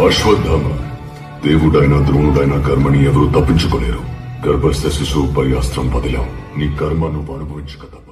అశ్వత్థామ, దేవుడైనా ద్రోణుడైనా కర్మని ఎవరూ తప్పించుకోలేరు. గర్భస్థ శిశువుపై అస్త్రం వదిలావు, నీ కర్మను అనుభవించక